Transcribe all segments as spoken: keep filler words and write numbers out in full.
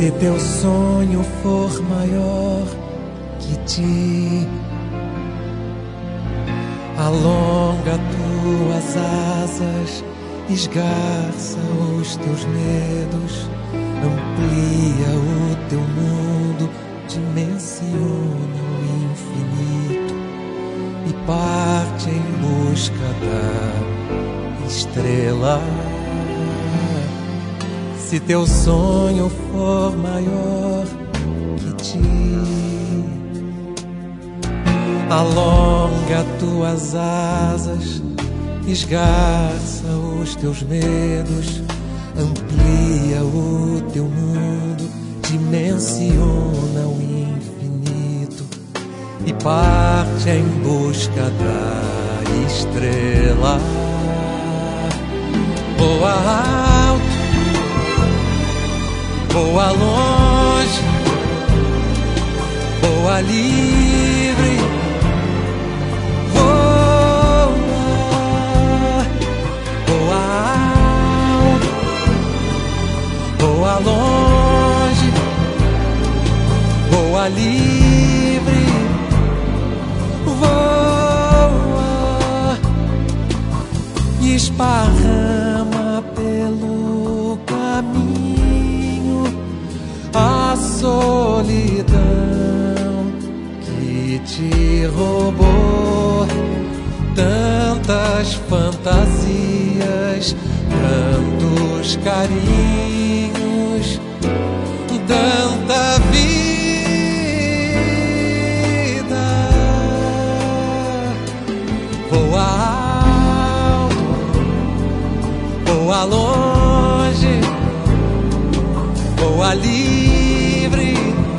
Se teu sonho for maior que ti, alonga tuas asas, esgarça os teus medos, amplia o teu mundo, dimensiona o infinito e parte em busca da estrela. Se teu sonho for maior que ti, alonga tuas asas, esgarça os teus medos, amplia o teu mundo, dimensiona o infinito e parte em busca da estrela. Voa alto, voa longe, voa livre, voa, voa alto, voa longe, voa livre, voa e esparrama pelo caminho a solidão que te roubou tantas fantasias, tantos carinhos, tanta vida. Voa alto, voa longe, voa livre,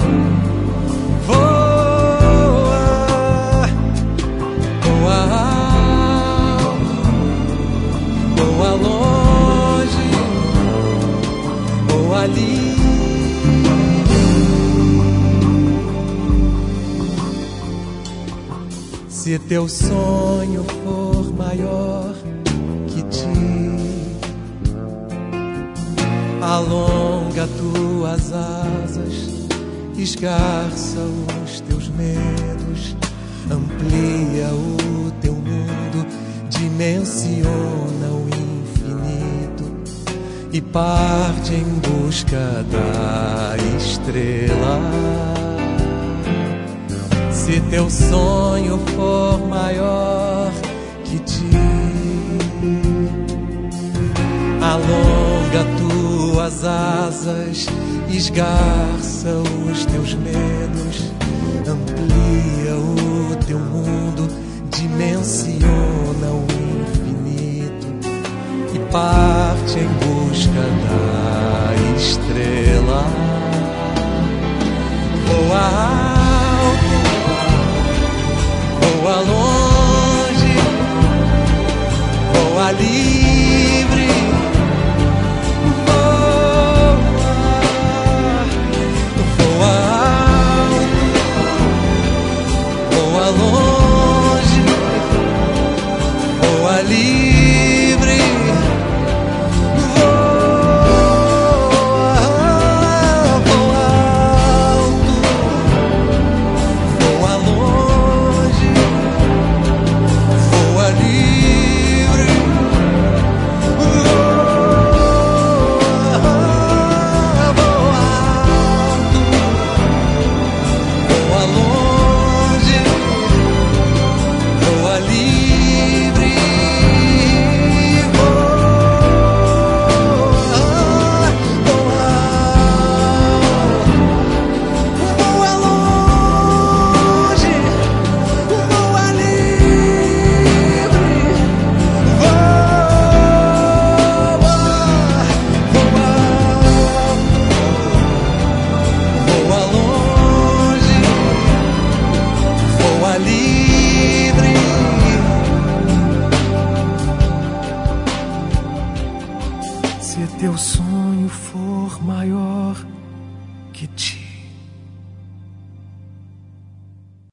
voa, voa alto, voa longe, voa livre. Se teu sonho for maior que ti, alonga tuas asas, esgarça os teus medos, amplia o teu mundo, dimensiona o infinito e parte em busca da estrela. Se teu sonho for maior que ti, alonga tuas asas, esgarça os teus medos, amplia o teu mundo, dimensiona o infinito e parte em busca da estrela. Voa alto, voa longe, voa livre, longe, voa livre, voa, voa alto, voa longe, voa livre, voa, voa alto, voa longe, voa livre, voa, voa, voa longe, voa livre, voa, voa, voa longe, voa livre. Se teu sonho for maior que ti,